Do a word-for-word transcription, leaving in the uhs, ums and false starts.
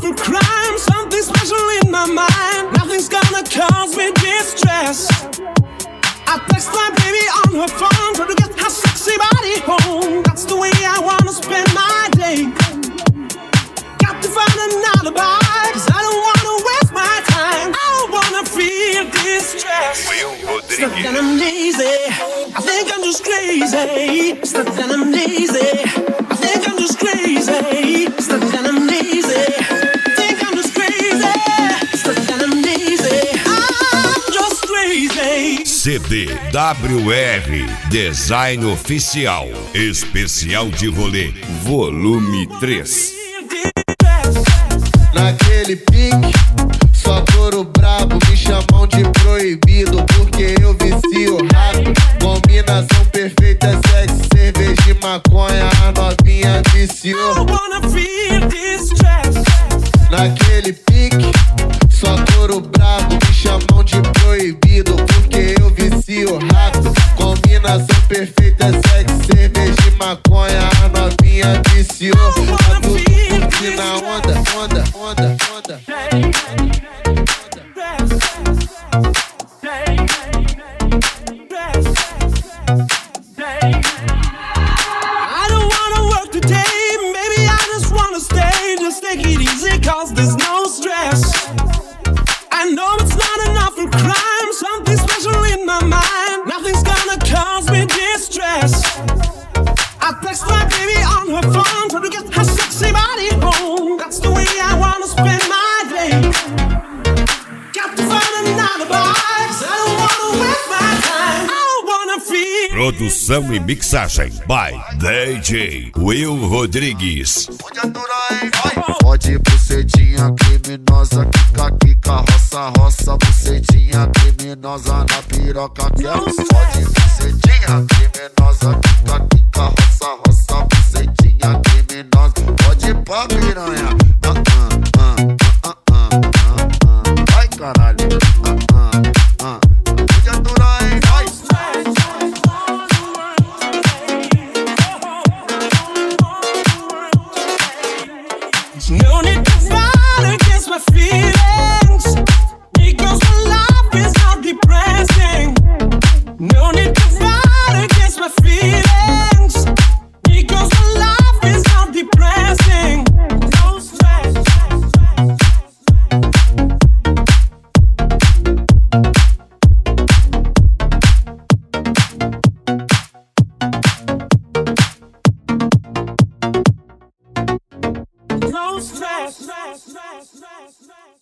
awful crime, something special in my mind. Nothing's gonna cause me distress. I text my baby on her phone, try to get her sexy body home. That's the way I wanna spend my day. Got to find an alibi, cause I don't wanna waste my time. I don't wanna feel distress. Stuck and I'm lazy, I think I'm just crazy. Stuck and I'm lazy, I think I'm just crazy. Stuck and I'm lazy, I think I'm just crazy. Stuck and I'm lazy, I'm just crazy. C D W R Design Oficial Especial de Rolê Volume três. Naquele pique, só couro brabo, me chamam de proibido porque eu vicio rápido. Combinação perfeita, sexo, cerveja e maconha, a novinha viciou. Naquele pique, só couro brabo, me chamam de proibido porque eu vicio rápido. Combinação perfeita, sexo, cerveja e maconha, a novinha viciou. Tá tudo curtindo na onda, onda, onda, onda. I don't wanna work today, maybe I just wanna stay. Just take it easy cause there's no stress. I know it's not an awful crime, something special in my mind. Nothing's gonna cause me distress. I text my baby on her phone, try to get her sexy body home. That's the way I wanna spend my day. Got to find an alibi, cause I don't wanna waste my time. I don't wanna feel. Produção e mixagem by D J Will Rodrigues. Pode aturar, hein? Vai! Pode bucetinha criminosa, quica, quica, roça, roça, bucetinha criminosa na piroca, quero. Pode bucetinha criminosa, quica, quica, roça, roça, bucetinha criminosa. Pode pá, piranha. Ah, ah, ah, ah, ah, ah, ah. Vai, caralho. Ah, ah, ah. Pode aturar, hein? Vai! No need to fight against my feelings, because my life is not depressing. No need to fight against my feelings, because my life is not depressing. No stress. No stress.